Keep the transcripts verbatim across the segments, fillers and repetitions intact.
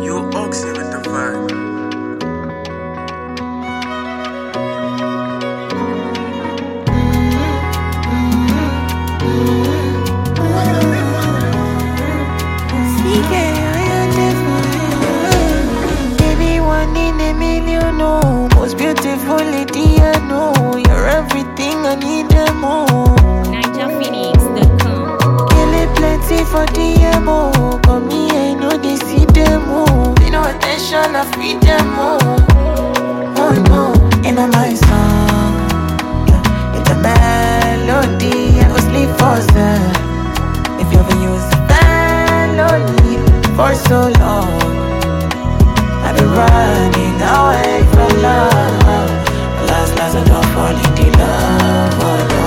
Yo, Oxy with the vibe. Baby, one in a million, no. Most beautiful lady I know. You're everything I need and more. Niger Phoenix dot com. Kill it plenty for the M O. Come me, I know they see them all. Pay no attention, I feed them all. Oh no, in my song, yeah, it's a melody. I go sleep for them. If you ever use a melody for so long, I've been running away from love. Last, last, I don't fall into love. Oh no.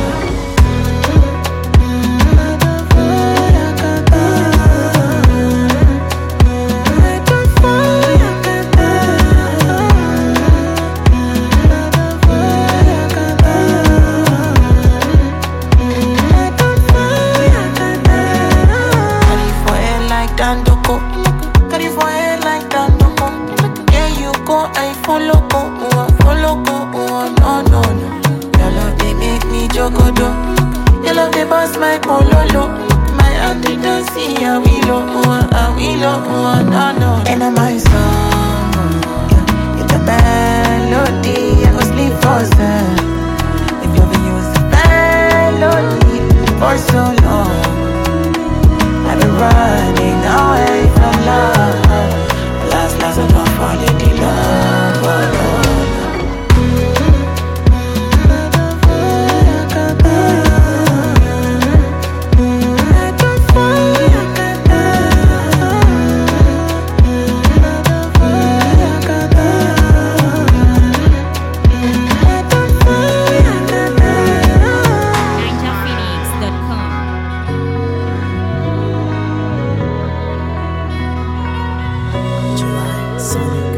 Dandoko, carry for head like Dandoko. Yeah, you go, I follow go, oh, I follow go, oh, no, no, no. Your love they make me jogodo. Your love they bust my pololo. My auntie don't see a willow, oh, a willow, oh, no, no. And I'm my song, yeah, it's a melody. I go sleep for them. If you ever use the melody for so long, I've been running away from love. Last, last, I don't fall into love. Oh, no. Niger Phoenix dot com. July Sonic.